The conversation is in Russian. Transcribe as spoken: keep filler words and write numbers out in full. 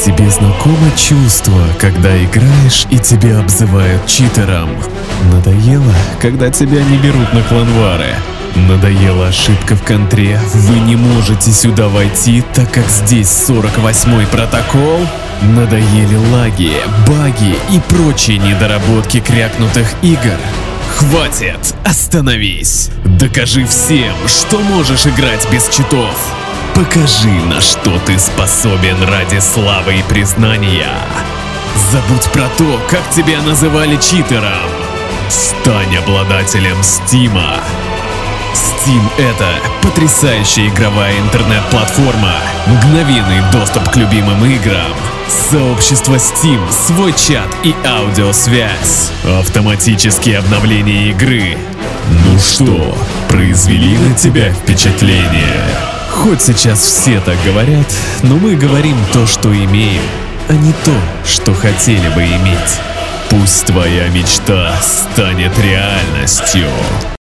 Тебе знакомо чувство, когда играешь и тебя обзывают читером? Надоело, когда тебя не берут на кланвары? Надоела ошибка в контре, вы не можете сюда войти, так как здесь сорок восьмой протокол? Надоели лаги, баги и прочие недоработки крякнутых игр? Хватит, остановись! Докажи всем, что можешь играть без читов! Покажи, на что ты способен ради славы и признания! Забудь про то, как тебя называли читером! Стань обладателем Стима! Steam — это потрясающая игровая интернет-платформа, мгновенный доступ к любимым играм, сообщество Steam, свой чат и аудиосвязь, автоматические обновления игры. Ну что, произвели на тебя впечатление? Хоть сейчас все так говорят, но мы говорим то, что имеем, а не то, что хотели бы иметь. Пусть твоя мечта станет реальностью.